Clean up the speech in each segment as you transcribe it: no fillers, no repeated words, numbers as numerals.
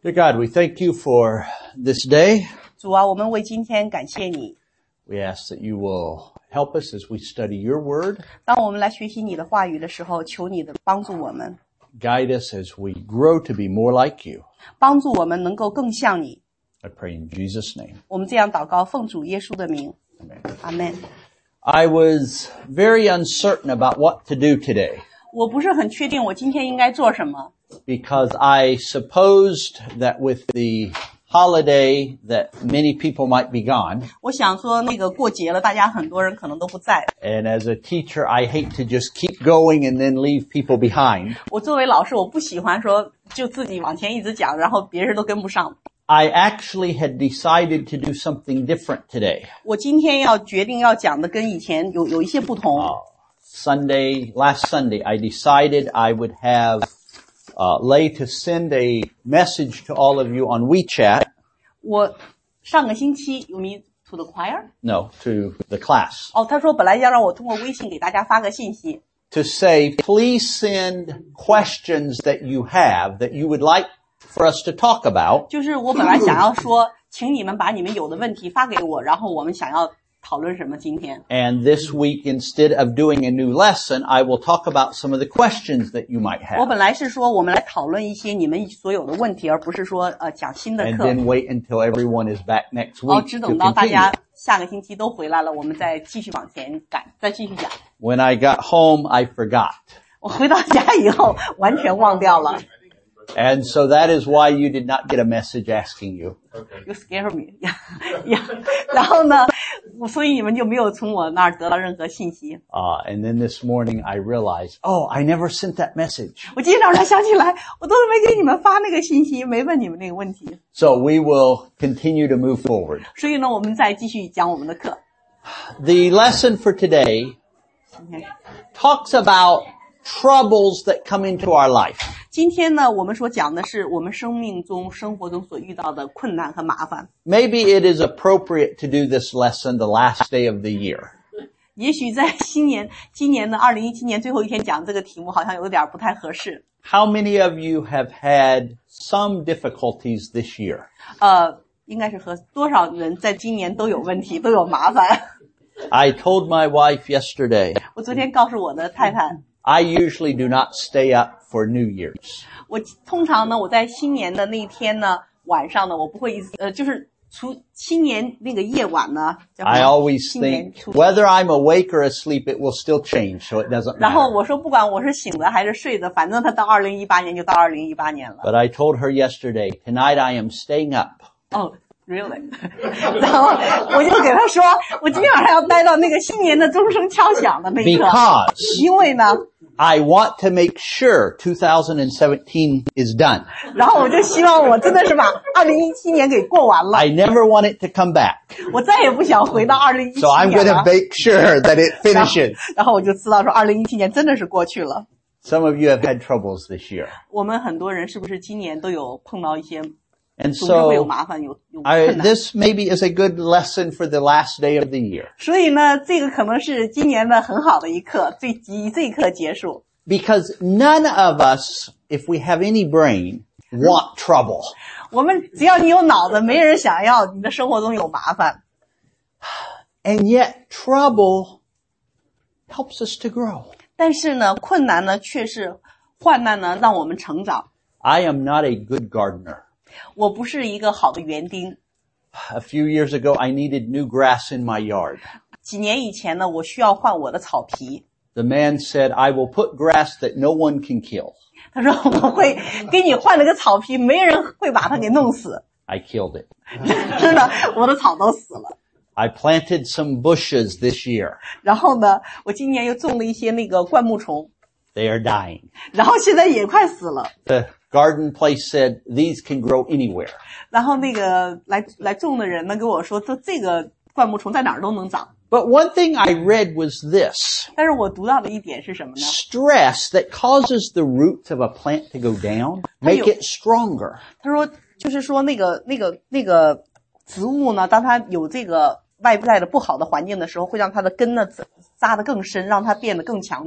Dear God, we thank you for this day. 主啊，我们为今天感谢你。 We ask that you will help us as we study your word. 当我们来学习你的话语的时候，求你的帮助我们， Guide us as we grow to be more like you. 帮助我们能够更像你。 I pray in Jesus' name. 我们这样祷告，奉主耶稣的名， Amen. 阿们。 I was very uncertain about what to do today 我不是很确定我今天应该做什么， because I supposed that with the holiday that many people might be gone. 我想说那个过节了，大家很多人可能都不在。 And as a teacher, I hate to just keep going and then leave people behind. 我作为老师，我不喜欢说就自己往前一直讲，然后别人都跟不上。 I actually had decided to do something different today. 我今天决定要讲的跟以前有一些不同。 Last Sunday, I decided I would have Lay to send a message to all of you on WeChat. 我上个星期you mean to the choir? No, to the class. 他说本来要让我通过微信给大家发个信息。 To say, please send questions that you have that you would like for us to talk about. 就是我本来想要说，请你们把你们有的问题发给我，然后我们想要讨论什么今天。 And this week, instead of doing a new lesson, I will talk about some of the questions that you might 我 have. 本来是说我们来讨论一些你们所有的问题，而不是说讲新的 And 课。 then wait until everyone is back next week 只 to 等到大家 continue. 下个星期都回来了，我们再继续往前赶，再继续讲。 When I got home, I forgot. 我回到家以后完全忘掉了。 And so that is why you did not get a message asking you. You scare me. 然后呢，所以你们就没有从我那儿得到任何信息。 And then this morning I realized, I never sent that message. 我今天早上想起来，我都没给你们发那个信息，没问你们那个问题。 So we will continue to move forward. 所以呢，我们再继续讲我们的课。 The lesson for today 今天 talks about troubles that come into our life. 今天呢，我们所讲的是我们生活中所遇到的困难和麻烦。 Maybe it is appropriate to do this lesson the last day of the year. 也许在今年的2017年最后一天讲这个题目，好像有点不太合适。 How many of you have had some difficulties this year? 应该是和多少人在今年都有问题，都有麻烦。 I told my wife yesterday, 我昨天告诉我的太太， I usually do not stay up for New Year's. 我通常呢，我在新年的那一天呢，晚上呢，我不会就是新年那个夜晚呢，叫 I always 新年 think 除 whether I'm awake or asleep, it will still change, so it doesn't 然后 matter. 我说不管我是醒的还是睡的，反正它到2018年就到2018年了。 But I told her yesterday, tonight I am staying up. Really? 然后我就给他说，我今天晚上要待到那个新年的钟声敲响的那一刻， Because 因为呢， I want to make sure 2017 is done. 然后我就希望我真的是把2017年给过完了， I never want it to come back. 我再也不想回到2017 So I'm 年 going to 了。 make sure that it finishes. 然后我就知道说2017年真的是过去了。 Some of you have had troubles this year. 我们很多人是不是今年都有碰到一些 And 总是会有 so 麻烦，有困难。 this maybe is a good lesson for the last day of the year. 所以呢，这个可能是今年的很好的一课，以这一课结束。 Because none of us, if we have any brain, want trouble. 我们只要你有脑子，没人想要你的生活中有麻烦。 And yet trouble helps us to grow. 但是呢，困难呢，却是患难呢，让我们成长。 I am not a good gardener. 我不是一个好的园丁。 A few years ago, I needed new grass in my yard. 几年以前呢，我需要换我的草皮。 The man said, I will put grass that no one can kill. 他说我会给你换了个草皮，没人会把它给弄死。 I killed it. 真的，我的草都死了。 I planted some bushes this year. 然后呢，我今年又种了一些那个灌木丛， They are dying. 然后现在也快死了。 The garden place said, these can grow anywhere. 然后那个来种的人呢跟我说，这个灌木丛在哪儿都能长。 But one thing I read was this. 但是我读到的一点是什么呢？ Stress that causes the roots of a plant to go down, make it stronger. 他说，就是说那个植物呢，当它有这个外在的不好的环境的时候，会让它的根呢扎得更深，让它变得更强壮。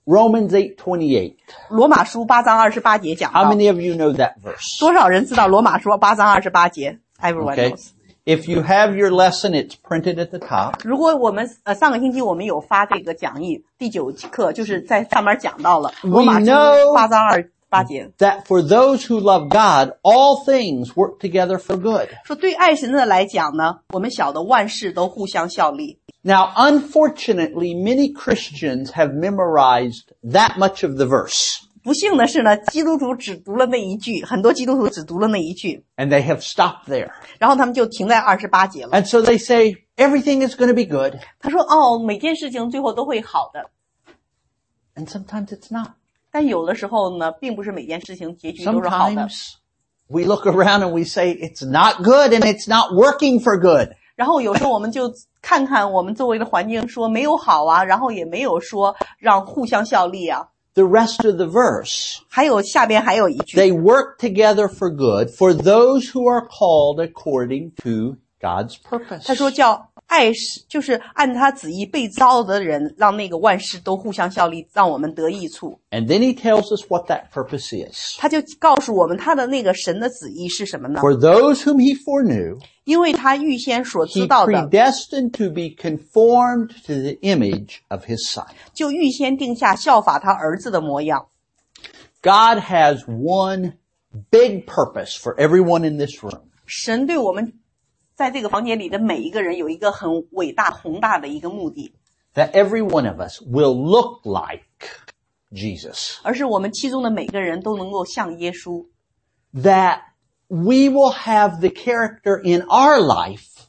Romans 8:28. 罗马书8章28节讲 How 到， many of you know that verse? 多少人知道罗马书8章28节 ？Everyone Okay. knows. If you have your lesson, it's printed at the top. 如果我们上个星期我们有发这个讲义，第9课就是在上面讲到了罗马书 know 8章28节， That for those who love God, all things work together for good. 说对爱神的来讲呢，我们晓得万事都互相效力。 Now, unfortunately, many Christians have memorized that much of the verse, 不幸的是呢，基督徒只读了那一句，很多基督徒只读了那一句， and they have stopped there. 然后他们就停在28节了。 And so they say, everything is going to be good, 他说：“哦，每件事情最后都会好的。 and sometimes it's not. ” 但有的时候呢，并不是每件事情结局都是好的。 Sometimes we look around and we say, it's not good and it's not working for good. 然后有时候我们就看看我们周围的环境，说没有好啊，然后也没有说让互相效力啊。 The rest of the verse, 还有下边还有一句， they work together for good for those who are called according to God's purpose. 他说叫爱是就是按他旨意被招的人，让那个万事都互相效力，让我们得益处。 And then he tells us what that purpose is. 他就告诉我们他的那个神的旨意是什么呢？ For those whom he foreknew, 因为他预先所 he 知道的， predestined to be conformed to the image of his son. 就预先定下效法他儿子的模样。 God has one big purpose for everyone in this room. 神对我们在这个房间里的每一个人有一个很伟大宏大的一个目的， That every one of us will look like Jesus. 而是我们其中的每个人都能够像耶稣， That we will have the character in our life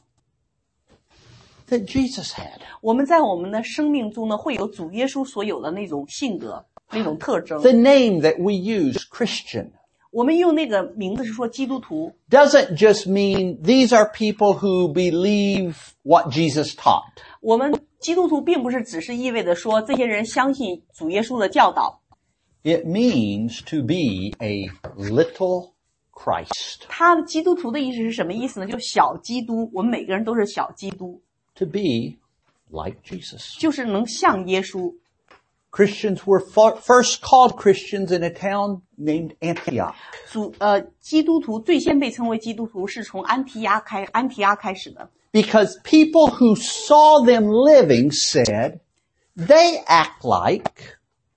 that Jesus had. 我们在我们的生命中呢，会有主耶稣所有的那种性格、那种特征。 The name that we use, Christian, 我们用那个名字是说基督徒， doesn't just mean these are people who believe what Jesus taught. 我们基督徒并不是只是意味着说这些人相信主耶稣的教导， It means to be a little Christ, 他的基督徒的意思是什么意思呢？就小基督，我们每个人都是小基督， to be like Jesus. 就是能像耶稣。 Christians were first called Christians in a town named Antioch. 基督徒最先被称为基督徒是从安提阿开始的， Because people who saw them living said, they act like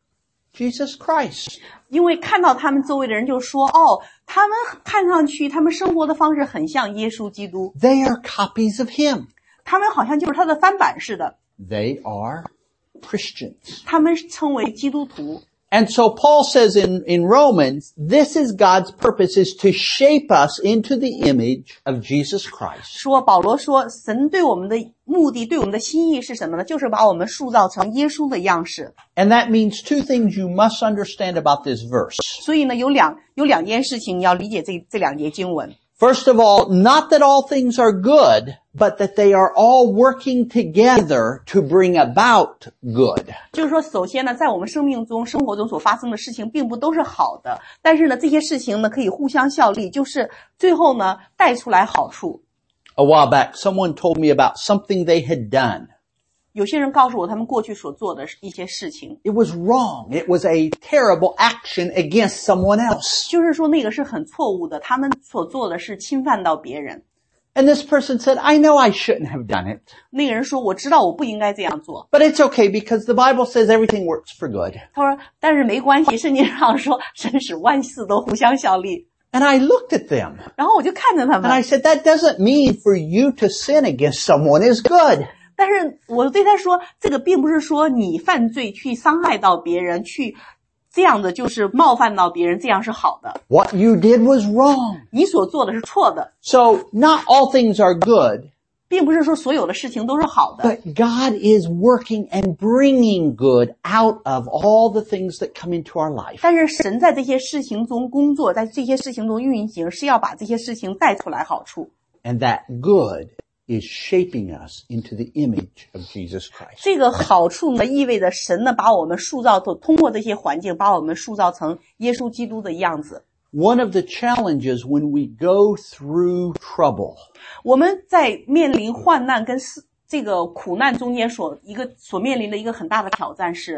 Jesus Christ. 因为看到他们周围的人就说，哦，他们看上去他们生活的方式很像耶稣基督， They are copies of him. 他们好像就是他的翻版似的， They are Christians. 他们称为基督徒。 And so Paul says in Romans, this is God's purpose, is to shape us into the image of Jesus Christ. 保罗说，神对我们的目的，对我们的心意是什么呢？就是把我们塑造成耶稣的样式。 And that means two things you must understand about this verse. 所以呢，有两件事情要理解这两节经文。 First of all, not that all things are good, but that they are all working together to bring about good. 就是说，首先呢，在我们生活中所发生的事情并不都是好的，但是呢，这些事情呢可以互相效力，就是最后呢带出来好处。 A while back, someone told me about something they had done. 有些人告诉我他们过去所做的一些事情， It was wrong. It was a terrible action against someone else. 就是说那个是很错误的，他们所做的是侵犯到别人。 And this person said, I know I shouldn't have done it, 那个人说，我知道我不应该这样做。 but it's okay because the Bible says everything works for good. 他说，但是没关系，圣经上说神使万事都互相效力。 And I looked at them 然后我就看着他 and I 们， said, that doesn't mean for you to sin against someone is good. 但是我对他说，这个并不是说你犯罪去伤害到别人，去这样的就是冒犯到别人，这样是好的。 What you did was wrong. 你所做的是错的， So not all things are good, 并不是说所有的事情都是好的。 but God is working and bringing good out of all the things that come into our life. 但是神在这些事情中工作，在这些事情中运行，是要把这些事情带出来好处。 And that good is shaping us into the image of Jesus Christ. 这个好处呢，意味着神呢把我们塑造，通过这些环境把我们塑造成耶稣基督的样子。 One of the challenges when we go through trouble 我们在面临患难跟这个苦难中间所面临的一个很大的挑战是，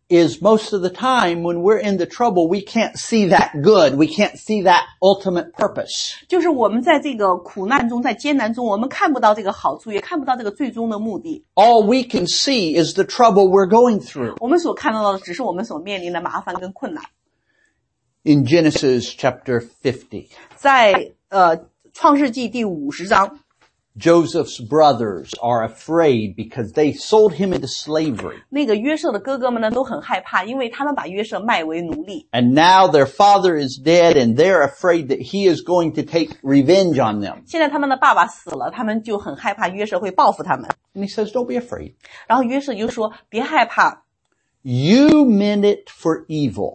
is most of the time when we're in the trouble, we can't see that good. We can't see that ultimate purpose. 就是我们在这个苦难中，在艰难中，我们看不到这个好处，也看不到这个最终的目的。 All we can see is the trouble we're going through. 我们所看到的只是我们所面临的麻烦跟困难。 In Genesis chapter 50, 在创世纪第50章， Joseph's brothers are afraid because they sold him into slavery. 那个约瑟的哥哥们呢都很害怕，因为他们把约瑟卖为奴隶。 And now their father is dead and they're afraid that he is going to take revenge on them. 现在他们的爸爸死了，他们就很害怕约瑟会报复他们。 And he says, don't be afraid. 然后约瑟就说：“别害怕， You meant it for evil,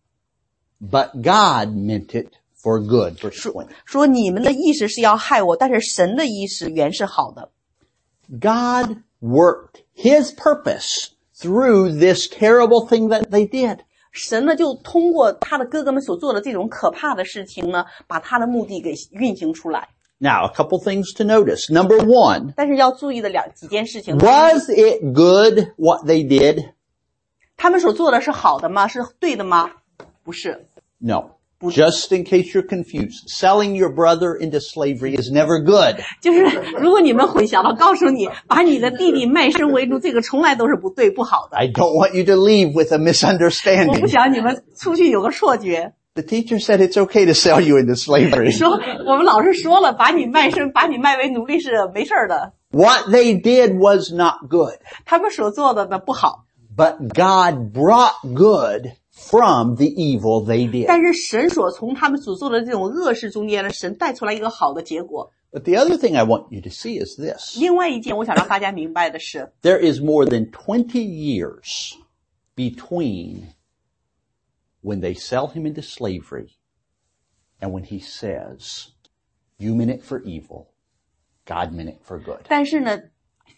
but God meant it for good. Verse 20. 说你们的意思是要害我，但是神的意思原是好的。” God worked his purpose through this terrible thing that they did. 神呢就通过他的哥哥们所做的这种可怕的事情呢，把他的目的给运行出来。 Now, a couple things to notice. Number one, 但是要注意的几件事情。 was it good what they did? 他们所做的是好的吗？是对的吗？不是。 No. Just in case you're confused, selling your brother into slavery is never good. 就是如果你们混淆了，告诉你，把你的弟弟卖身为奴，这个从来都是不对不好的。 I don't want you to leave with a 我不 misunderstanding. 想你们出去有个错觉， The teacher said it's okay to sell you into slavery. 说我们老师说了，把你卖为奴隶是没事的。 What they did was not good, 他们所做的呢不好， but God brought good from the evil they did. 但是神从他们所做的这种恶事中间呢，神带出来一个好的结果。 But the other thing I want you to see is this. 另外一件我想让大家明白的是， There is more than 20 years between when they sell him into slavery and when he says, you meant it for evil, God meant it for good. 但是呢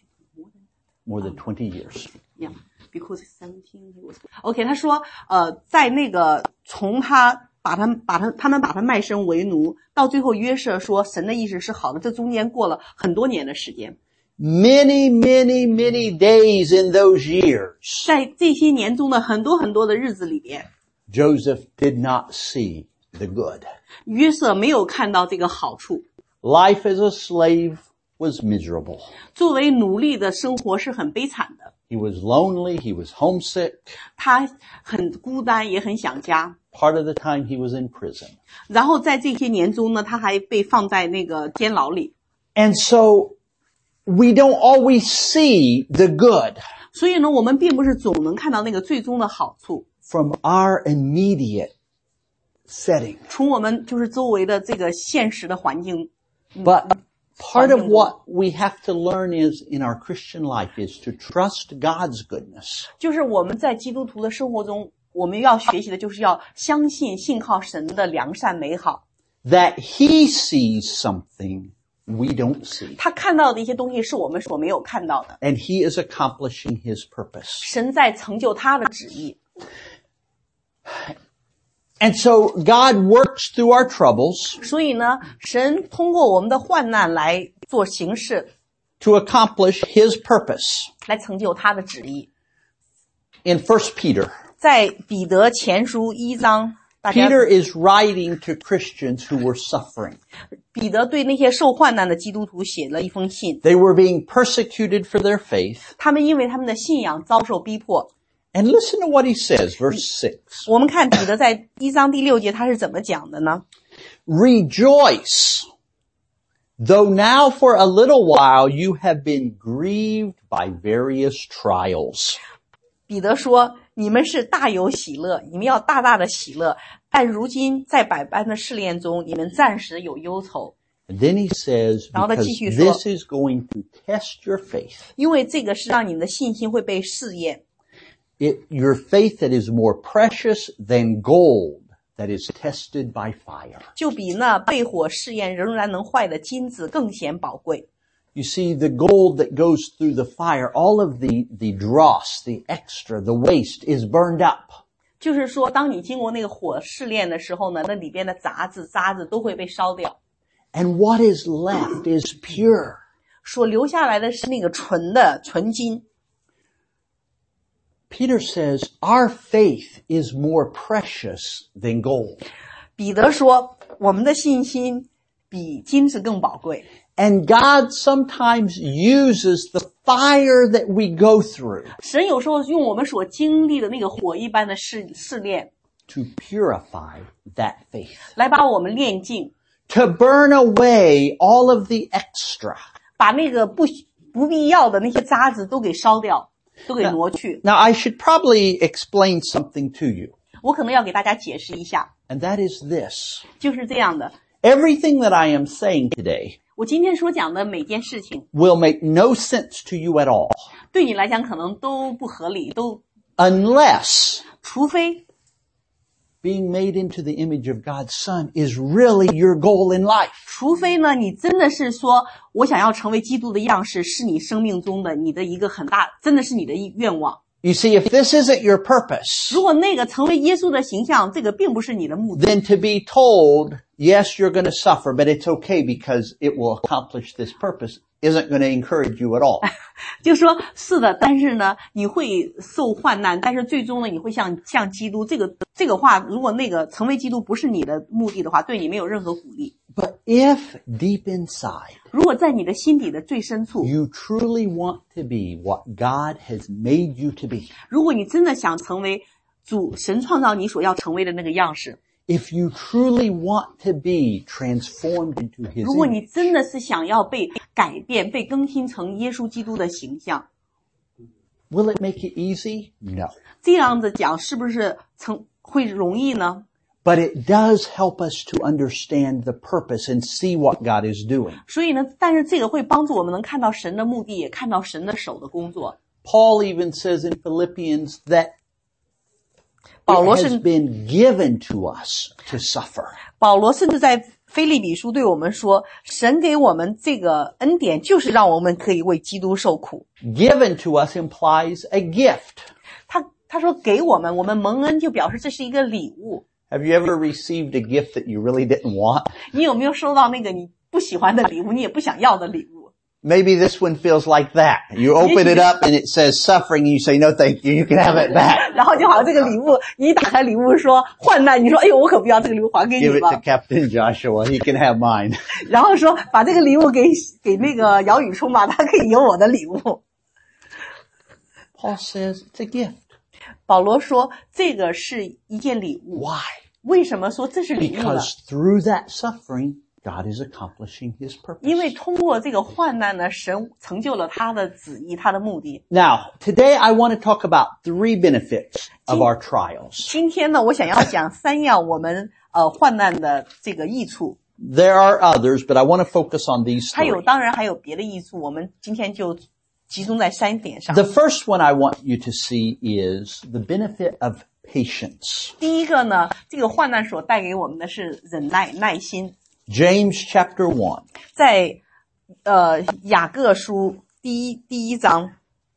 More than 20 years. Yeah, because 17 he was. OK， 他说，在那个从他他们把他卖身为奴，到最后约瑟说神的意思是好的，这中间过了很多年的时间。 Many, many, many days in those years, 在这些年中的很多的日子里边， Joseph did not see the good. 约瑟没有看到这个好处。 Life as a slave was miserable. 作为奴隶的生活是很悲惨的， He was lonely, he was homesick. 他很孤单，也很想家。 Part of the time he was in prison. 然后在这些年中呢，他还被放在那个监牢里。 And so we don't always see the good 所以呢，我们并不是总能看到那个最终的好处。 from our immediate setting. 从我们就是周围的这个现实的环境。 But part of what we have to learn is in our Christian life is to trust God's goodness. 就是我们在基督徒的生活中，我们要学习的就是要相信、信靠神的良善美好。 That He sees something we don't see. 他看到的一些东西是我们所没有看到的。 And He is accomplishing His purpose. 神在成就他的旨意。 And so God works through our troubles 所以呢，神通过我们的患难来做行事， to accomplish His purpose. 来成就他的旨意。 In 1 Peter, 在彼得前书1章，大家 Peter is writing to Christians who were suffering. 彼得对那些受患难的基督徒写了一封信， They were being persecuted for their faith. 他们因为他们的信仰遭受逼迫。 And listen to what he says, verse 6. 我们看彼得在1章第6节他是怎么讲的呢？ Rejoice, though now for a little while you have been grieved by various trials. 彼得说，你们是大有喜乐，你们要大大的喜乐，但如今在百般的试炼中，你们暂时有忧愁。 And then he says, 然后他 because 继续说， this is going to test your faith. 因为这个是让你们的信心会被试验。 Your faith that is more precious than gold that is tested by fire. 就比那被火试验仍然能坏的金子更显宝贵。 You see, the gold that goes through the fire, all of the dross, the extra, the waste is burned up. 就是说，当你经过那个火试炼的时候呢，那里边的渣子都会被烧掉， And what is left is pure. 所留下来的是那个纯金。 Peter says, our faith is more precious than gold. 彼得说，我们的信心比金子更宝贵。 And God sometimes uses the fire that we go through 神有时候用我们所经历的那个火一般的试炼， to purify that faith, 来把我们炼净， to burn away all of the extra. 把那个不必要的那些渣子都给烧掉，都给挪去。 Now, I should probably explain something to you, 我可能要给大家解释一下， and that is this. 就是这样的。 Everything that I am saying today 我今天所讲的每件事情， will make no sense to you at all 对你来讲可能都不合理，都 unless 除非 being made into the image of God's Son is really your goal in life. 除非呢，你真的是说我想要成为基督的样式，是你生命中的你的一个很大，真的是你的愿望。 You see, if this isn't your purpose, 如果那个成为耶稣的形象，这个并不是你的目的， then to be told, yes, you're going to suffer, but it's okay because it will accomplish this purpose isn't going to encourage you at all. 就说是的，但是呢，你会受患难，但是最终呢，你会像基督。这个话，如果那个成为基督不是你的目的的话，对你没有任何鼓励。 But if deep inside, 如果在你的心底的最深处， you truly want to be what God has made you to be, 如果你真的想成为神创造你所要成为的那个样式， if you truly want to be transformed into His 如果 image, 你真的是想要被改变、被更新成耶稣基督的形象， will it make it easy? No. 这样子讲是不是会容易呢？ But it does help us to understand the purpose and see what God is doing. 所以呢，但是这个会帮助我们能看到神的目的，也看到神的手的工作。 Paul even says in Philippians that 保罗 it 是 has been given to us to suffer. 保罗甚至在腓立比书对我们说，神给我们这个恩典，就是让我们可以为基督受苦。 Given to us implies a gift. 他说给我们蒙恩，就表示这是一个礼物。 Have you ever received a gift that you really didn't want? 你有没有收到那个你不喜欢的礼物，你也不想要的礼物？ Maybe this one feels like that. You open it up and it says suffering and you say, no, thank you. You can have it back. 然后就好像这个礼物，你一打开礼物说患难，你说哎呦我可不要这个礼物，还给你 Give it 吧 to。Captain Joshua. He can have mine. 然后说把这个礼物给那个姚宇冲吧，他可以有我的礼物。 Paul says it's a gift. 保罗说这个是一件礼物。 Why? 为什么说这是礼物呢？ Because through that suffering, God is accomplishing His purpose. 因为通过这个患难呢，神成就了他的旨意，他的目的。 Now, today I want to talk about 3 benefits of our trials. 今天呢，我想要讲3样我们患难的这个益处。 There are others, but I want to focus on these 当 3. 然还有别的益处，我们今天就集中在3点上。 The first one I want you to see is the benefit of patience. 第一个呢，这个患难所带给我们的是忍耐、耐心。 James chapter 1. 在雅各书第一章，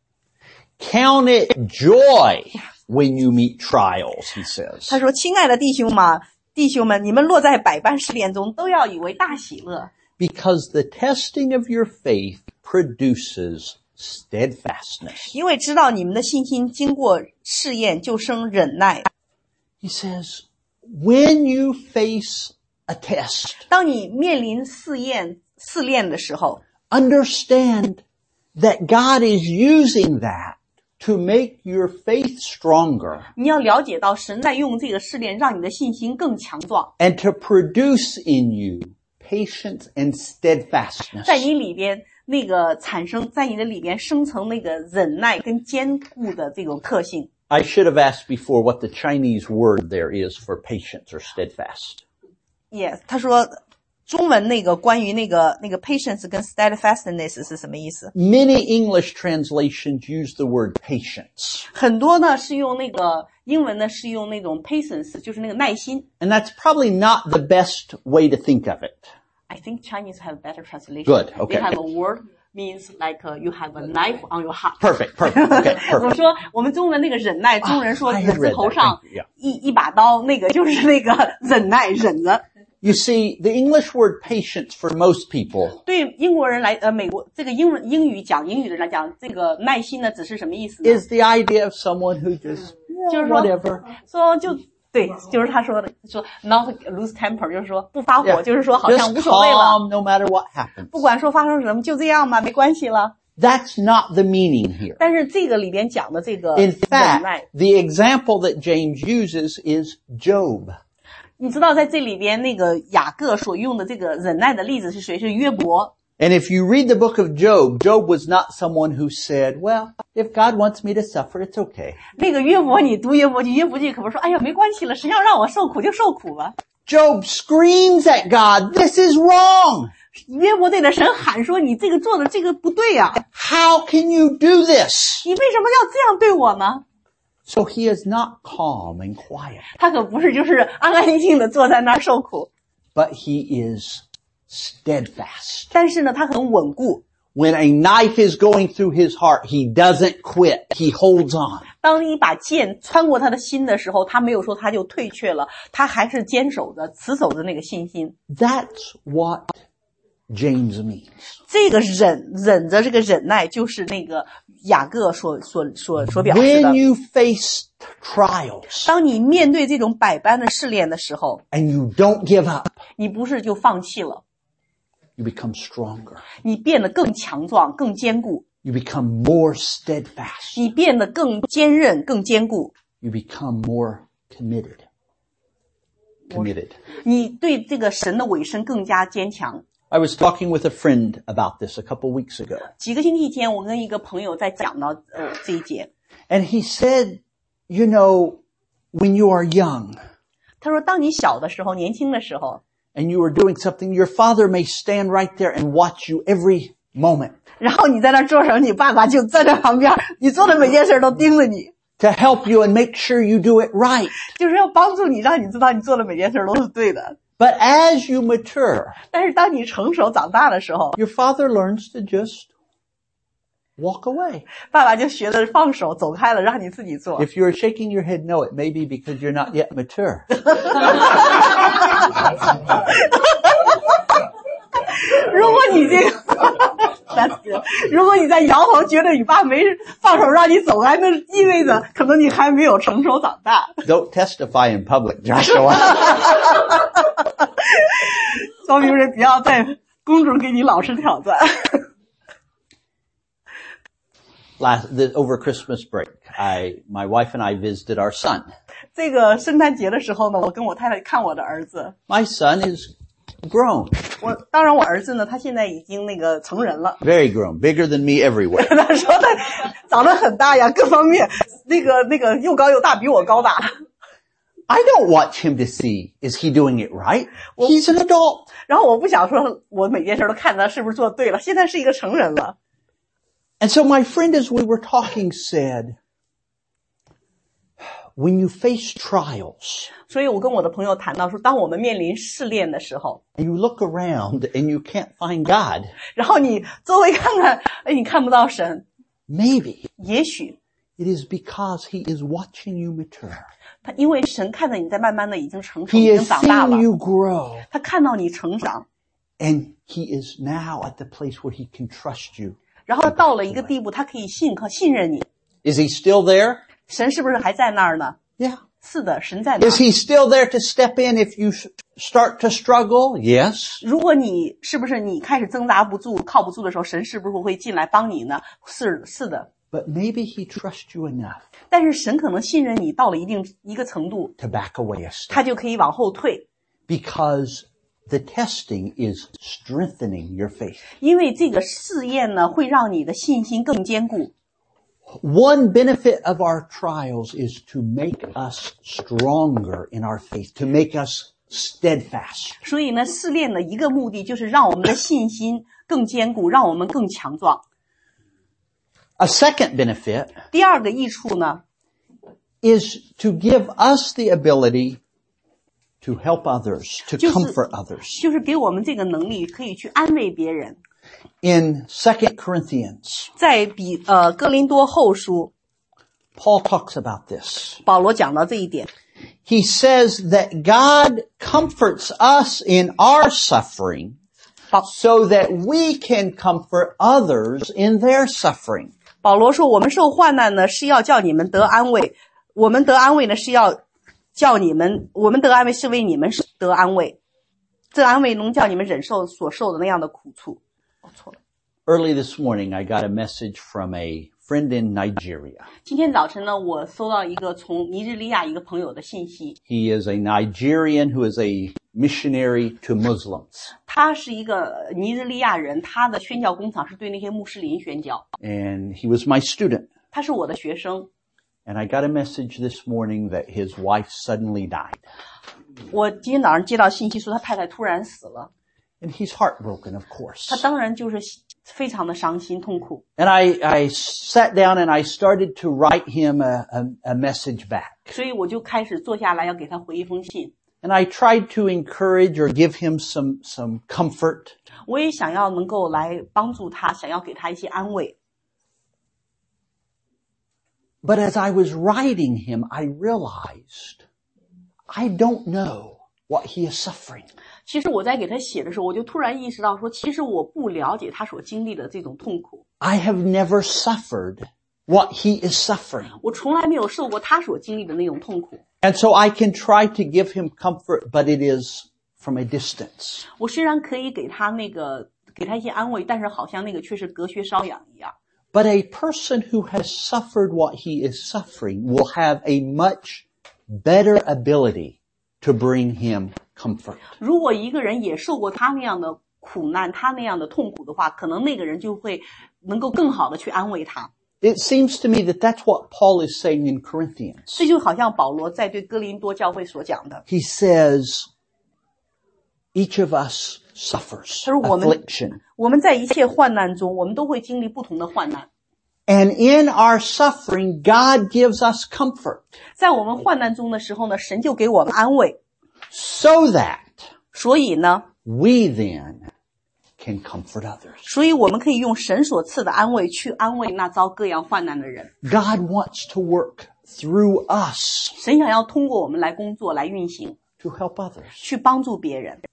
Count it joy when you meet trials, he says. 他说：“亲爱的弟兄们，你们落在百般试炼中，都要以为大喜乐， Because the testing of your faith produces steadfastness. 因为知道你们的信心经过试验，就生忍耐。 He says, when you face a test, 当你面临试炼的时候， understand that God is using that to make your faith stronger 你要了解到神在用这个试炼，让你的信心更强壮， and to produce in you patience and steadfastness. 在你里边那个在你的里边生成那个忍耐跟坚固的这种特性。 I should have asked before what the Chinese word there is for patience or steadfast. Yes， 他说中文那个关于那个 patience 跟 steadfastness 是什么意思？ Many English translations use the word patience. 很多呢是用那个英文呢是用那种 patience， 就是那个耐心。 And that's probably not the best way to think of it. I think Chinese have better translation. Good, okay. They have a word means like you have a knife on your heart. Perfect. Okay, 我 perfect. 说我们中文那个忍耐，中人说 I 人 had 字 read 头 that. 上 Thank you, yeah. 一把刀，那个就是那个忍耐，忍着。 You see, the English word patience for most people 对英国人来，美国这个英语讲英语的人来讲，这个耐心呢，只是什么意思呢？ is the idea of someone who just, 就是说 whatever. 说就对，就是他说的，说 not lose temper， 就是说不发火，就是说好像 Just 无所谓了， calm no matter what happens. 不管说发生什么，就这样吧，没关系了。 That's not the meaning here. 但是这个里边讲的这个 In 忍 fact, 耐， the example that James uses is Job. 你知道在这里边那个雅各所用的这个忍耐的例子是谁？是约伯。 And if you read the book of Job, Job was not someone who said, well, if God wants me to suffer, it's okay. 那个约伯，你读约伯记可不是说，哎呀，没关系了，谁要让我受苦就受苦吧。 Job screams at God, this is wrong. 约伯对着神喊说：“你这个做的这个不对呀、啊， How can you do this? 你为什么要这样对我呢？” So he is not calm and quiet, 他可不是就是安安静静的坐在那儿受苦， but he is steadfast. 但是呢，他很稳固。 When a knife is going through his heart, he doesn't quit. He holds on. 当一把剑穿过他的心的时候，他没有说他就退却了，他还是坚守着、持守着那个信心。 That's what James means. 这个忍着这个忍耐，就是那个雅各所表示的 When。you face trials 当你面对这种百般的试炼的时候， and you don't give up, 你不是就放弃了， you become stronger. 你变得更强壮、更坚固， You become more steadfast. 你变得更坚韧、更坚固， You become more committed. Committed. 你对这个神的委身更加坚强。 I was talking with a friend about this a couple weeks ago. 几个星期前，我跟一个朋友在讲到这一节， And he said, you know, when you are young 他说，当你小的时候、年轻的时候， and you are doing something, your father may stand right there and watch you every moment 然后你在那做什么，你爸爸就站在旁边，你做的每件事都盯着你， to help you and make sure you do it right. 就是要帮助你，让你知道你做的每件事都是对的。 But as you mature, 但是当你成熟长大的时候， your father learns to just walk away. 爸爸就学着放手走开了，让你自己做。 If you're shaking your head no, it may be because you're not yet mature. 如果你这个，如果你在摇头，觉得你爸没放手让你走开，那意味着可能你还没有成熟长大。 Don't testify in public, Joshua. 高明人不要在公众给你老是挑战。 Over Christmas break, my wife and I visited our son. 这个圣诞节的时候呢，我跟我太太看我的儿子。 My son is grown, 当然我儿子呢，他现在已经那个成人了。 very grown, bigger than me everywhere. 他说他长得很大呀，各方面那个又高又大，比我高大。 I don't watch him to see, is he doing it right? He's an adult. 然后我不想说我每件事都看他是不是做对了，现在是一个成人了。 And so my friend, as we were talking, said, when you face trials, 所以我跟我的朋友谈到说，当我们面临试炼的时候， and you look around and you can't find God, 然后你周围看看，哎，你看不到神， maybe 也许 it is because he is watching you mature. 他因为神看着你在慢慢的已经成熟，已 He 经 is 长大了 seeing，you grow, 他看到你成长， and he is now at the place where he can trust you. 然后到了一个地步，他可以信任你。 Is he still there? 神是不是还在那儿呢？ Yeah. 是的，神在那儿。 Is he still there to step in if you start to struggle? Yes. 如果你是不是你开始挣扎不住、靠不住的时候，神是不是会进来帮你呢？是的。 But maybe he trusts you enough 但是神可能信任你到了一个程度， to back away a step 他就可以往后退， because the testing is strengthening your faith. 因为这个试验呢，会让你的信心更坚固。 One benefit of our trials is to make us stronger in our faith, to make us steadfast. 所以呢，试炼的一个目的就是让我们的信心更坚固，让我们更强壮。 A second benefit 第二个益处呢， is to give us the ability to help others, to 就是 comfort others. 就是给我们这个能力，可以去安慰别人。 In 2 Corinthians, 在哥林多后书， Paul talks about this. 保罗讲到这一点。 he says that God comforts us in our suffering so that we can comfort others in their suffering. 保罗说，我们受患难呢，是要叫你们得安慰；我们得安慰呢，是要叫你们，我们得安慰是为你们得安慰。这安慰能叫你们忍受所受的那样的苦楚。错了。 Early this morning, I got a message from a friend in Nigeria. 今天早晨呢，我收到一个从尼日利亚一个朋友的信息。 He is a Nigerian who is a missionary to Muslims. 他是一个尼日利亚人，他的宣教工厂是对那些穆斯林宣教。 And he was my student. 他是我的学生。 And I got a message this morning that his wife suddenly died. 我今天早上接到信息说他太太突然死了。 And he's heartbroken, of course. 他当然就是非常的伤心痛苦。 And I sat down and I started to write him a message back. 所以我就开始坐下来要给他回一封信。 And I tried to encourage or give him some comfort. 我也想要能够来帮助他，想要给他一些安慰。 But as I was writing him, I realized I don't know what he is suffering. 其实我在给他写的时候，我就突然意识到说，其实我不了解他所经历的这种痛苦。 I have never suffered what he is suffering. 我从来没有受过他所经历的那种痛苦。 And so I can try to give him comfort, but it is from a distance. 我虽然可以给他一些安慰，但是好像那个却是隔靴搔痒一样。 But a person who has suffered what he is suffering will have a much better ability to bring him comfort. 如果一个人也受过他那样的苦难，他那样的痛苦的话，可能那个人就会能够更好的去安慰他。 It seems to me that that's what Paul is saying in Corinthians. 这就好像保罗在对哥林多教会所讲的。 He says, each of us suffers 他说 affliction. 我们在一切患难中，我们都会经历不同的患难。 And in our suffering, God gives us comfort. 在我们患难中的时候呢，神就给我们安慰。 So that 所以呢， we then can comfort others. 所以我们可以用神所赐的安慰去安慰那遭各样患难的人。 God wants to work through us 神想要通过我们来工作，来运行， to help others. 去帮助别人。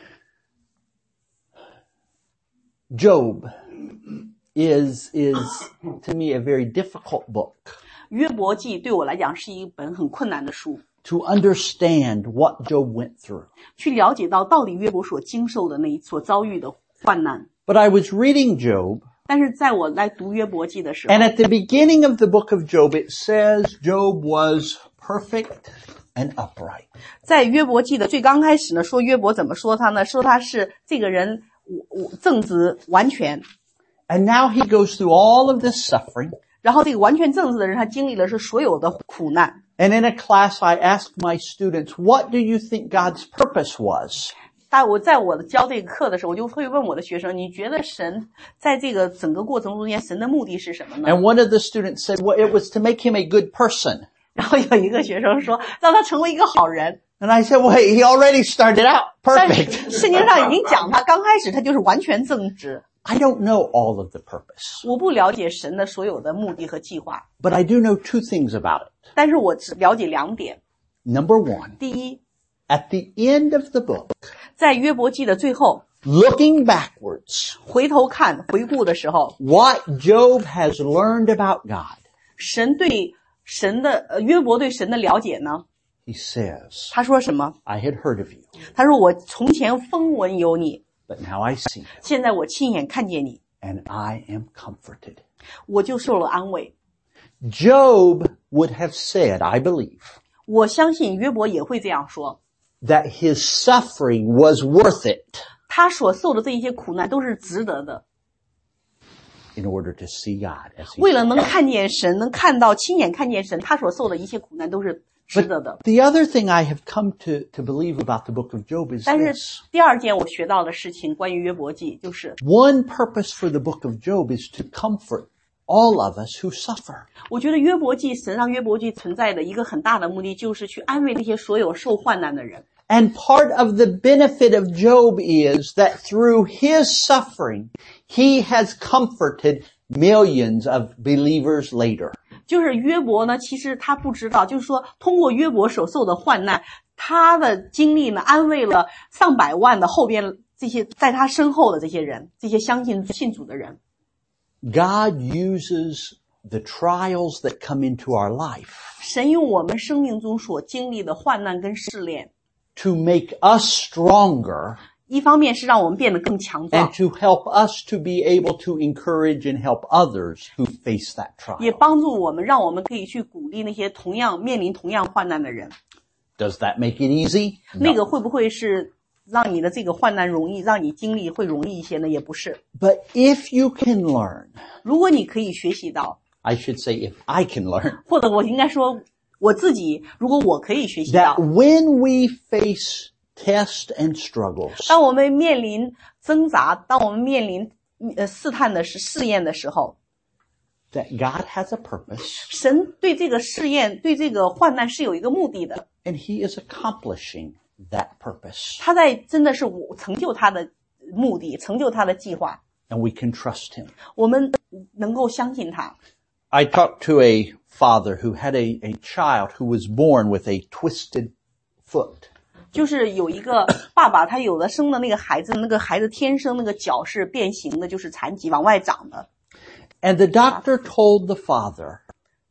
Job is to me a very difficult book 约伯记对我来讲是一本很困难的书， to understand what Job went through. 去了解到底约伯所经受的所遭遇的患难。 But I was reading Job, 但是在我来读约伯记的时候， and at the beginning of the book of Job, it says Job was perfect and upright. 在约伯记的最刚开始呢，说约伯怎么说他呢？说他是这个人正直完全。 And now he goes through all of this suffering. 然后这个完全正直的人，他经历的是所有的苦难。 And in a class, I asked my students, what do you think God's purpose was? 我在我教这个课的时候，我就会问我的学生，你觉得神在这个整个过程中间，神的目的是什么呢？ And one of the students said, well, it was to make him a good person. 然后有一个学生说，让他成为一个好人。 And I said, well, he already started out 但 perfect. 是圣经上已经讲他刚开始他就是完全正直。 I don't know all of the purpose, 我不了解神的所有的目的和计划， but I do know two things about it. 但是我只了解两点。 Number one, 第一， at the end of the book, 在约伯记的最后， looking backwards, 回头看回顾的时候， what Job has learned about God, 约伯对神的了解呢？ he says, 他说什么？ I had heard of you, 他说我从前风闻有你， but now I see you, 现在我亲眼看见你， and I am comforted. 我就受了安慰。 Job would have said, I believe, 我相信约伯也会这样说， that his suffering was worth it 他所受的这一些苦难都是值得的。 in order to see God as he 为了能看见神，能亲眼看见神，他所受的一切苦难都是值得的。 The other thing I have come to believe about the book of Job is 但 this. 是第二件我学到的事情，关于约伯记，就是 One purpose for the book of Job is to comfort all of us who suffer. 我觉得约伯记，神让约伯记存在的一个很大的目的，就是去安慰那些所有受患难的人。 And part of the benefit of Job is that through his suffering, he has comforted millions of believers later. 就是约伯呢，其实他不知道，就是说通过约伯所受的患难，他的经历呢，安慰了上百万的后边这些在他身后的这些人，这些信主的人。 God uses the trials that come into our life 神用我们生命中所经历的患难跟试炼， to make us stronger 一方面是让我们变得更强 and 壮， to help us to be able to encourage and help others who face that 也 trial. 帮助我们，让我们可以去鼓励那些面临同样患难的人。 Does that make it easy? 那个会不会是让你的这个患难容易，让你经历会容易一些呢？也不是。 But if you can learn, 如果你可以学习到， I should say if I can learn, 或者我应该说我自己，如果我可以学习到 that，when we face tests and struggles, 当我们面临挣扎，当我们面临试验的时候， that God has a purpose 神对这个试验，对这个患难是有一个目的的， and He is accomplishing that purpose. 他在真的是成就他的目的，成就他的计划， And we can trust Him. 我们能够相信他。 I talked to a father who had a child who was born with a twisted foot. 就是有一个爸爸，他有的生的那个孩子，那个孩子天生那个脚是变形的，就是残疾往外长的。 And the doctor told the father,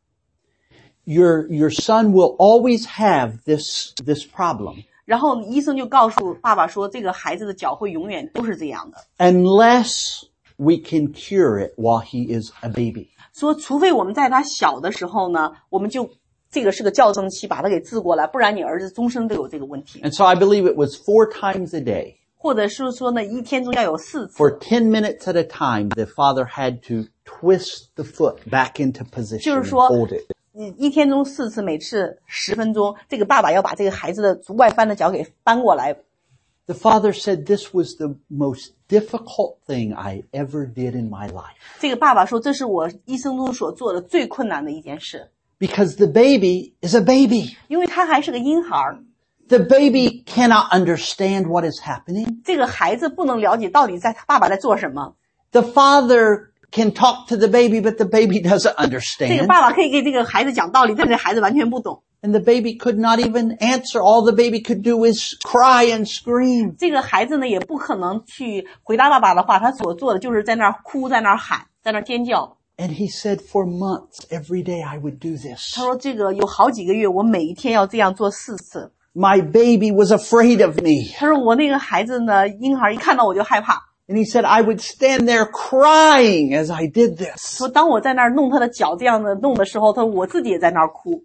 your son will always have this problem 然后医生就告诉爸爸说，这个孩子的脚会永远都是这样的， unless we can cure it while he is a baby. 说除非我们在他小的时候呢，我们就这个是个校正期，把他给治过来，不然你儿子终身都有这个问题。 And so I believe it was 4 times a day. 或者是说呢，一天中要有4次， For 10 minutes at a time, the father had to twist the foot back into position 就是 and 说 hold it. 一天中4次，每次10分钟，这个爸爸要把这个孩子的足外翻的脚给搬过来。 The father said this was the most difficult thing I ever did in my life. 这个爸爸说，这是我一生中所做的最困难的一件事， Because the baby is a baby. 因为他还是个婴孩， The baby cannot understand what is happening. 这个孩子不能了解到底爸爸在做什么。 The father can talk to the baby, but the baby doesn't 这个 understand. 爸爸可以给这个孩子讲道理，但是孩子完全不懂。 And the baby could not even answer. All the baby could do is cry and scream. 这个孩子呢，也不可能去回答爸爸的话，他所做的就是在那儿哭，在那儿喊，在那儿尖叫。 And he said for months, every day I would do this. 他说这个有好几个月，我每一天要这样做4次。 My baby was afraid of me. 他说我那个孩子呢，婴孩一看到我就害怕。 And he said I would stand there crying as I did this. 说当我在那儿弄他的脚这样的弄的时候，他说我自己也在那儿哭。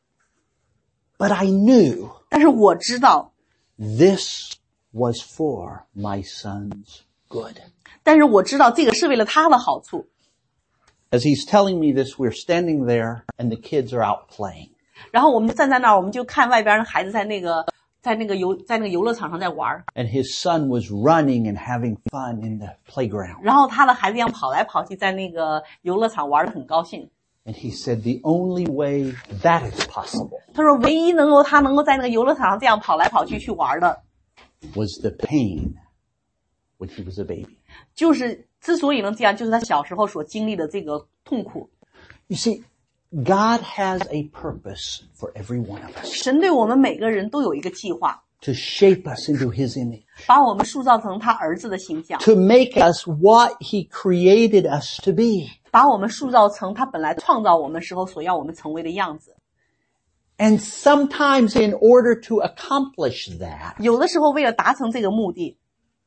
But I knew 但是我知道， this was for my son's good. 但是我知道这个是为了他的好处。 As he's telling me this, we're standing there and the kids are out playing. 然后我们就站在那儿，我们就看外边的孩子在那个游乐场上在玩， And his son was running and having fun in the playground. 然后他的孩子一样跑来跑去，在那个游乐场玩得很高兴。 And he said the only way that is possible 他说唯一他能够在那个游乐场上这样跑来跑去去玩的， was the pain when he was a baby. 就是之所以能这样，就是他小时候所经历的这个痛苦。 You see, God has a purpose for every one of us 神对我们每个人都有一个计划， to shape us into his image, 把我们塑造成他儿子的形象， to make us what he created us to be. 把我们塑造成他本来创造我们时候所要我们成为的样子。 And sometimes in order to accomplish that, 有的时候为了达成这个目的，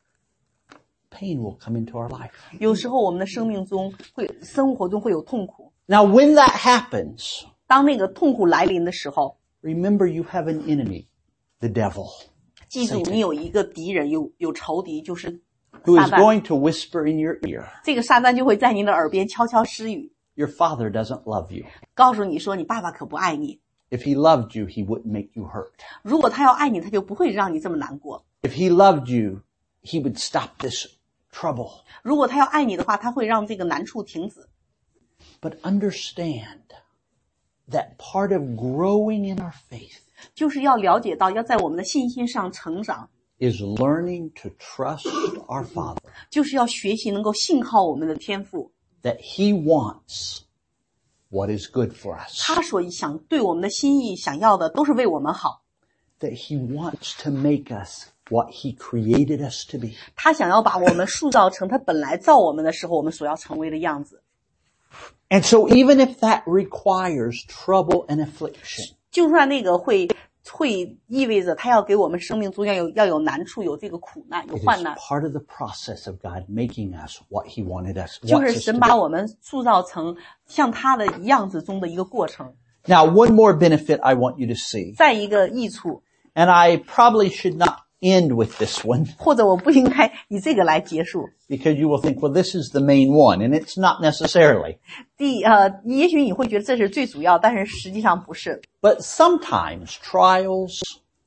pain will come into our life. 有时候我们的生活中会有痛苦。 Now when that happens, 当那个痛苦来临的时候， remember you have an enemy, the devil, 记住你有一个敌人，有仇敌，就是 who 撒 is 旦。 going to whisper in your ear, 这个撒旦就会在你的耳边悄悄施语， your father doesn't love you. 告诉你说你爸爸可不爱你。 If he loved you, he wouldn't make you hurt. 如果他要爱你，他就不会让你这么难过。 If he loved you, he would stop this trouble. 如果他要爱你的话，他会让这个难处停止。 But understand that part of growing in our faith 就是要了解到，要在我们的信心上成长， is learning to trust our Father, 就是要学习能够信靠我们的天父， that he wants what is good for us. 他所想对我们的心意想要的都是为我们好， That he wants to make us what he created us to be. 他想要把我们塑造成他本来造我们的时候我们所要成为的样子。 And so even if that requires trouble and affliction, 就算那个会意味着他要给我们生命中要有难处，有这个苦难，有 it 患 is 难， part of the process of God making us what he wanted us, 就 wants 是 us 神 to 把 be. 我们塑造成像他的样子中的一个过程。 Now, one more benefit I want you to see, 再一个益处， and I probably should not end with this one, 或者我不应该以这个来结束。 because you will think, well, this is the main one, and it's not necessarily. 也许你会觉得这是最主要，但是实际上不是。 But sometimes trials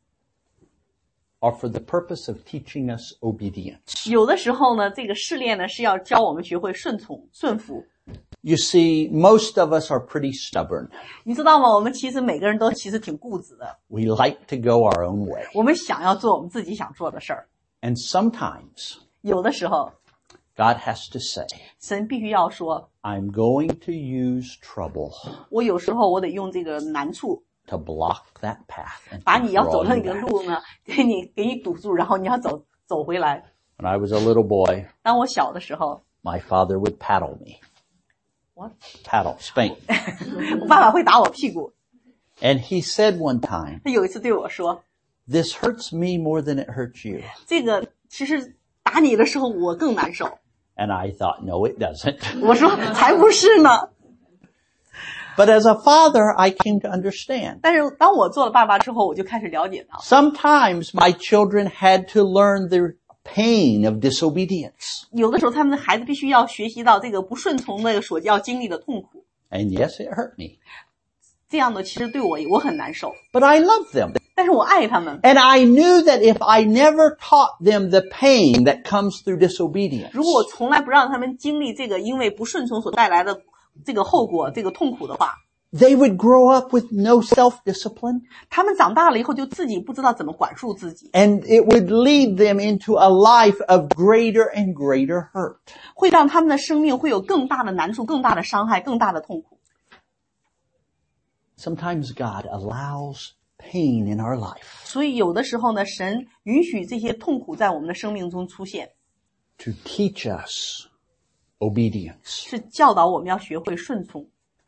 are for the purpose of teaching us obedience. 有的时候呢，这个试炼呢是要教我们学会顺从、顺服。 You see, most of us are pretty stubborn. 你知道吗？我们其实每个人都其实挺固执的， We like to go our own way. 我们想要做我们自己想做的事儿。 And sometimes 有的时候， God has to say, 神必须要说， I'm going to use trouble 我有时候我得用这个难处， to block that path and 把 to 你要 draw 走的那 you 个 back. 路呢，给你堵住，然后你要走回来。 When I was a little boy, 当我小的时候， my father would paddle me. What? Paddle, spank. 我爸爸会打我屁股。 And he said one time, 他有一次对我说， this hurts me more than it hurts you. 这个其实打你的时候我更难受。 And I thought, no, it doesn't. 我说才不是呢。 But as a father, I came to understand. 但是当我做了爸爸之后，我就开始了解到， Sometimes my children had to learn the pain of disobedience. 有的时候他们的孩子必须要学习到这个不顺从的所要经历的痛苦。 And yes, it hurt me. 这样的其实对我很难受， But I love them. 但是我爱他们。 And I knew that if I never taught them the pain that comes through disobedience, 如果我从来不让他们经历这个因为不顺从所带来的这个后果、这个痛苦的话， they would grow up with no self-discipline, 他们长大了以后就自己不知道怎么管束自己， and it would lead them into a life of greater and greater hurt. 会让他们的生命会有更大的难处、更大的伤害、更大的痛苦。 Sometimes God allows pain in our life 所以有的时候呢，神允许这些痛苦在我们的生命中出现， to teach us obedience. 是教导我们要学会顺从。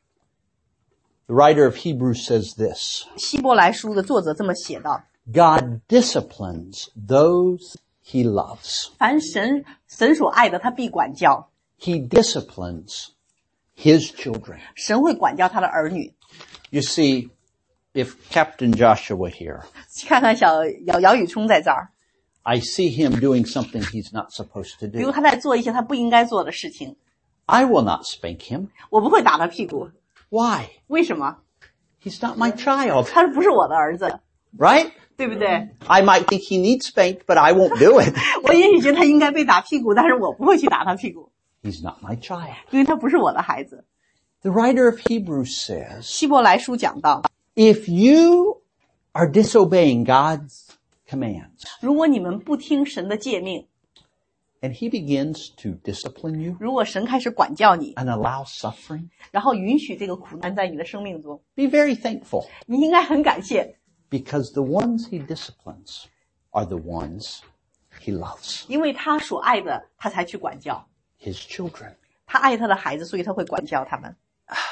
The writer of Hebrews says this, 希伯来书的作者这么写道： God disciplines those he loves. 凡神所爱的，他必管教。 He disciplines his children. 神会管教他的儿女。 You see, if Captain Joshua here, 看看姚宇冲在这儿， I see him doing something he's not supposed to 比如 do, 他在做一些他不应该做的事情， I will not spank him. 我不会打他屁股。 Why? 为什么？ He's not my child, 他不是我的儿子， right? 对不对？ I might think he needs spanked, but I won't do it. 我也许觉得他应该被打屁股，但是我不会去打他屁股， He's not my child. 因为他不是我的孩子。 The writer of Hebrews says, 希伯来书讲到， if you are disobeying God's commands, 如果你们不听神的诫命， and he begins to discipline you 如果神开始管教你， and allow suffering, 然后允许这个苦难在你的生命中， be very thankful, 你应该很感谢， because the ones he disciplines are the ones he loves, 因为他所爱的，他才去管教。 his children. 他爱他的孩子，所以他会管教他们。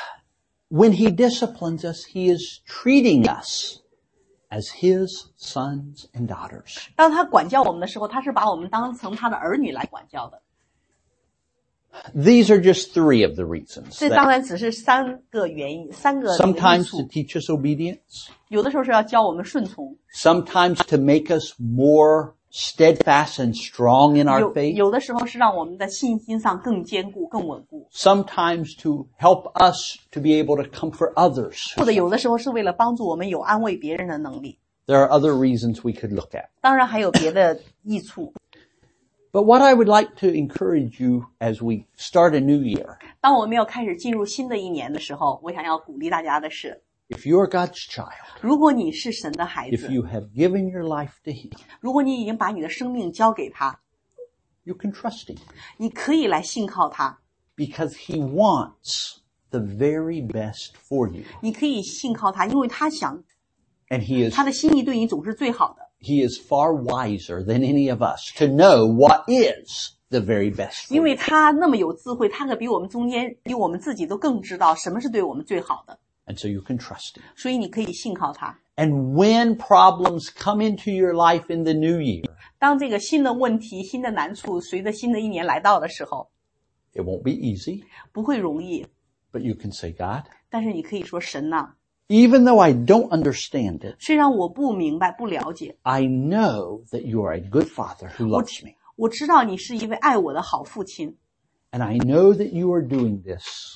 When he disciplines us, he is treating us as his sons and daughters. 当他管教我们的时候，他是把我们当成他的儿女来管教的。 These are just three of the reasons. 这当 That 然只是三个原因，三个那个因 sometimes to 素。 teach us obedience, 有的时候是要教我们顺从， sometimes to make us more steadfast and strong in our faith, 有的时候是让我们的信心上更坚固、更稳固， sometimes to help us to be able to comfort others. 或者有的时候是为了帮助我们有安慰别人的能力。 There are other reasons we could look at. 当然还有别的益处。 But what I would like to encourage you as we start a new year, 当我们要开始进入新的一年的时候，我想要鼓励大家的是， if you're God's child, 如果你是神的孩 if 子， you have given your life to him, 如果你已经把你的生命交给他， you can trust him 你可以来信靠他， because he wants the very best for you. 你可以信靠他，因为他想 And he is 他的心意对你总是最好的。 He is far wiser than any of us to know what is the very best for 因为 you. 他那么有智慧，他可比我们比我们自己都更知道什么是对我们最好的， And so you can trust him. 所以你可以信靠他。 And when problems come into your life in the new year, 当这个新的问题、新的难处随着新的一年来到的时候， it won't be easy, 不会容易， but you can say, God, 但是你可以说神呐， even though I don't understand it, 虽然我不明白、不了解， I know that you are a good father who loves me. 我知道你是一位爱我的好父亲， And I know that you are doing this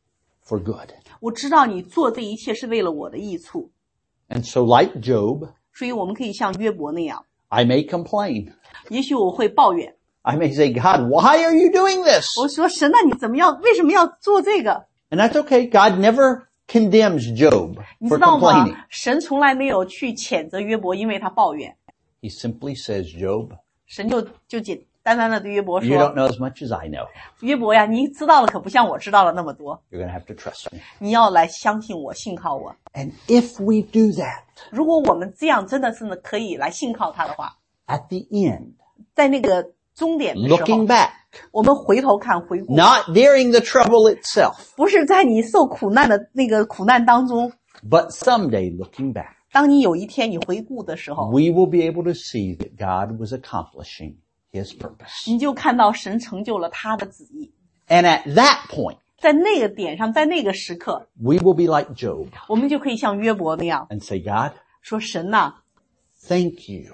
for good. 我知道你做这一切是为了我的益处， And so like Job, 所以我们可以像约伯那样， I may complain. 也许我会抱怨， I may say, God, why are you doing this? 我说神呐，你怎么样？为什么要做这个？ And that's okay. God never condemns Job 你 for 知道吗 complaining.？ 神从来没有去谴责约伯，因为他抱怨。 He simply says, Job, 神就简单单的对约伯 you don't 说 know as much as I know. ：“ 约伯呀，你知道的可不像我知道了那么多， You're going to have to trust me. 你要来相信我，信靠我。 And if we do that, 如果我们这样真的是可以来信靠他的话， at the end, 在那个终点的时候 looking，back, 我们回头看回顾， not during the trouble itself, 不是在你受苦难的那个苦难当中， but someday looking back, 当你有一天你回顾的时候， we will be able to see that God was accomplishing his purpose. 你就看到神成就了他的旨意。 And at that point, 在那个点上，在那个时刻， we will be like Job 我们就可以像约伯那样 and say, God, 说：“神呐， thank you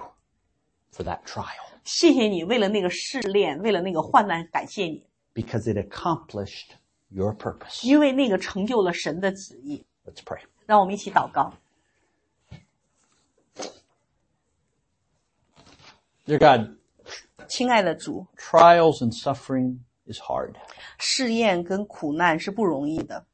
for that trial 谢谢你，为了那个试炼，为了那个患难，感谢你， because it accomplished your purpose. 因为那个成就了神的旨意。” Let's pray. 让我们一起祷告。 Dear God, 亲爱的主， trials and suffering is hard. 试验跟苦难是不容易的。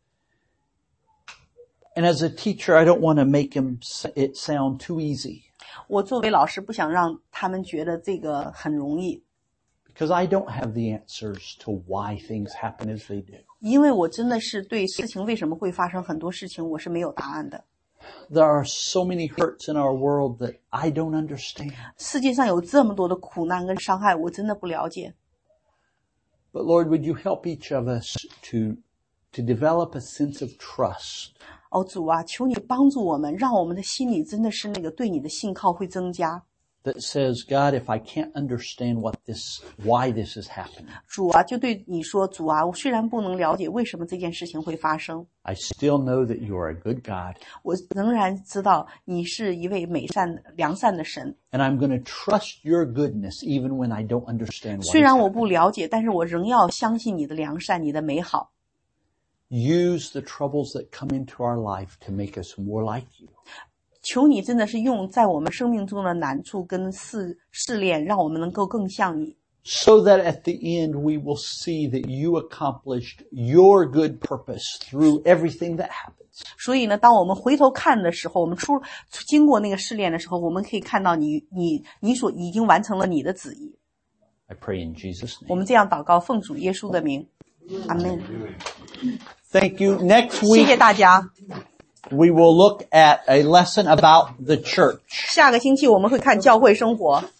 And as a teacher, I don't want to make it sound too easy 我作为老师，不想让他们觉得这个很容易， because I don't have the answers to why things happen as they do. 因为我真的是对事情为什么会发生很多事情，我是没有答案的。 There are so many hurts in our world that I don't understand. 世界上有这么多的苦难跟伤害，我真的不了解。 But Lord, would you help each of us to develop a sense of trust 哦，主啊，求你帮助我们，让我们的心里真的是那个对你的信靠会增加。 that says, God, if I can't understand why this is happening, 主啊，就对你说，主啊，我虽然不能了解为什么这件事情会发生， I still know that you are a good God, 我仍然知道你是一位良善的神。 and I'm going to trust your goodness even when I don't understand what 虽 is 然我 happening. 不了解，但是我仍要相信你的良善，你的美好。 Use the troubles that come into our life to make us more like you. 求你真的是用在我们生命中的难处跟试炼，让我们能够更像你， So that at the end we will see that you accomplished your good purpose through everything that happens. 所以呢，当我们回头看的时候，我们经过那个试炼的时候，我们可以看到你所已经完成了你的旨意。 I pray in Jesus' 我 name. 们这样祷告，奉主耶稣的名，阿门。 Thank you. Next 谢谢 week 大家。 we will look at a lesson about the church. 下个星期我们会看教会生活。